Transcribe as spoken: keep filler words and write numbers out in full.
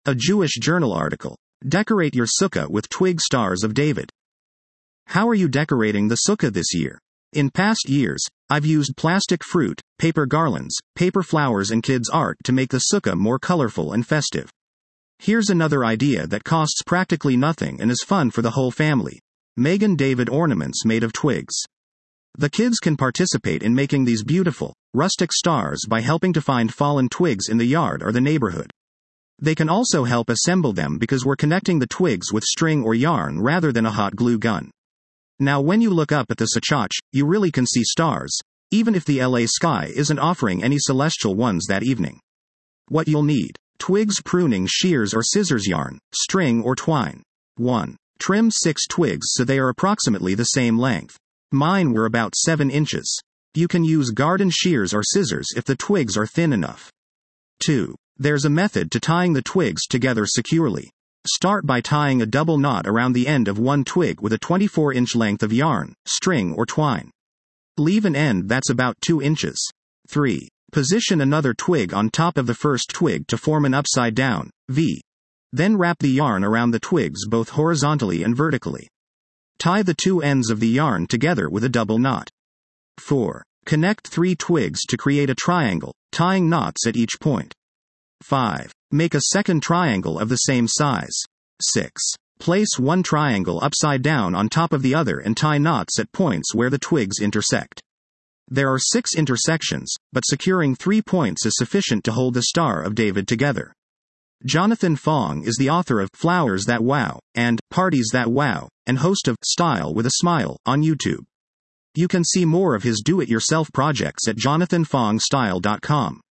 A Jewish journal article. Decorate your sukkah with twig stars of David. How are you decorating the sukkah this year? In past years, I've used plastic fruit, paper garlands, paper flowers and kids' art to make the sukkah more colorful and festive. Here's another idea that costs practically nothing and is fun for the whole family. Magen David ornaments made of twigs. The kids can participate in making these beautiful, rustic stars by helping to find fallen twigs in the yard or the neighborhood. They can also help assemble them because we're connecting the twigs with string or yarn rather than a hot glue gun. Now when you look up at the Sachach, you really can see stars, even if the L A sky isn't offering any celestial ones that evening. What you'll need: twigs, pruning shears or scissors, yarn, string or twine. one. Trim six twigs so they are approximately the same length. Mine were about seven inches. You can use garden shears or scissors if the twigs are thin enough. two. There's a method to tying the twigs together securely. Start by tying a double knot around the end of one twig with a twenty-four inch length of yarn, string or twine. Leave an end that's about two inches. three. Position another twig on top of the first twig to form an upside down V. Then wrap the yarn around the twigs both horizontally and vertically. Tie the two ends of the yarn together with a double knot. four. Connect three twigs to create a triangle, tying knots at each point. five. Make a second triangle of the same size. six. Place one triangle upside down on top of the other and tie knots at points where the twigs intersect. There are six intersections, but securing three points is sufficient to hold the Star of David together. Jonathan Fong is the author of Flowers That Wow and Parties That Wow, and host of Style with a Smile on YouTube. You can see more of his do-it-yourself projects at jonathan fong style dot com.